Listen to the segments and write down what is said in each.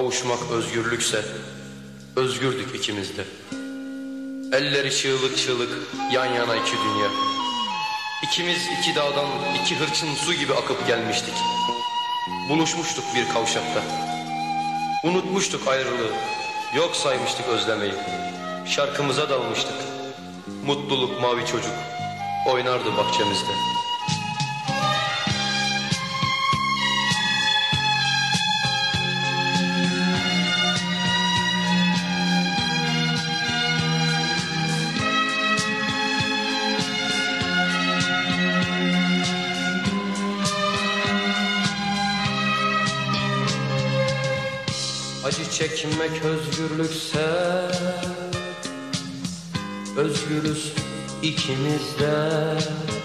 Kavuşmak özgürlükse özgürdük ikimiz de. Elleri çığlık çığlık yan yana iki dünya. İkimiz iki dağdan iki hırçın su gibi akıp gelmiştik. Buluşmuştuk bir kavşakta. Unutmuştuk ayrılığı, yok saymıştık özlemeyi. Şarkımıza dalmıştık. Mutluluk mavi çocuk oynardı bahçemizde. Acı çekmek özgürlükse özgürüz ikimiz de.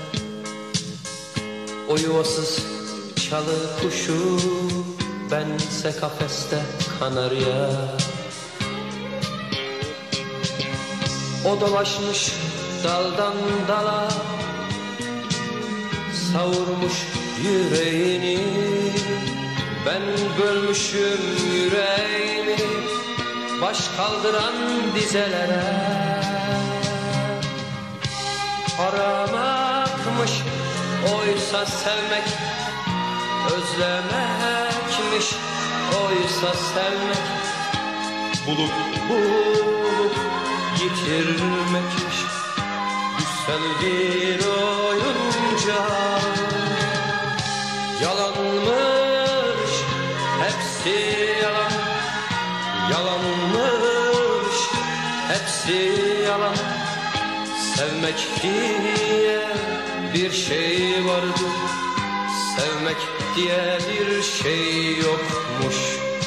O yuvasız çalı kuşu, bense kafeste kanarya. O dolaşmış daldan dala, savurmuş yüreğini. Ben bölmüşüm yüreğimi baş kaldıran dizelere. Aramakmış oysa sevmek, özlemekmiş oysa sevmek. Bulup bulup yitirmekmiş güzel bir oyuncak. Yalanmış hepsi yalan, yalanmış hepsi yalan. Sevmek diye bir şey vardı, sevmek diye bir şey yokmuş.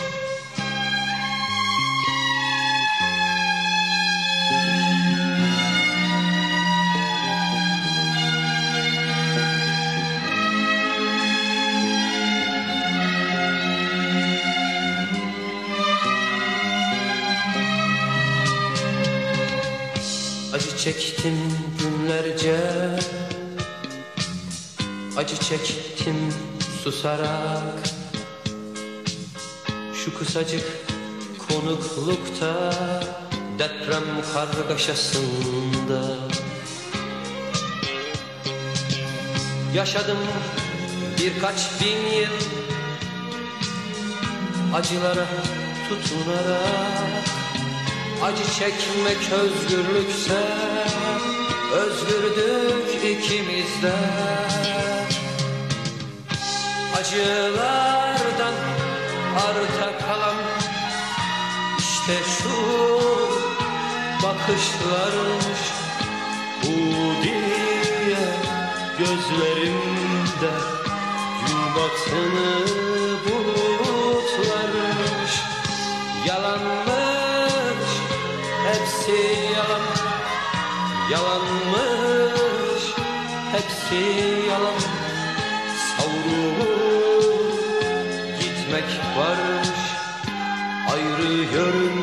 Acı çektim günlerce, acı çektim susarak. Şu kısacık konuklukta, deprem kargaşasında. Yaşadım birkaç bin yıl acılara tutunarak. Acı çekmek özgürlükse özgürdük ikimiz de. Acılardan arta kalan işte şu bakışlarmış. Bu diye gözlerimde gün batını bulutlarmış. Yalanmış hepsi yalan, yalanmış hepsi yalan. Savrulup gitmek varmış ayrı yönde.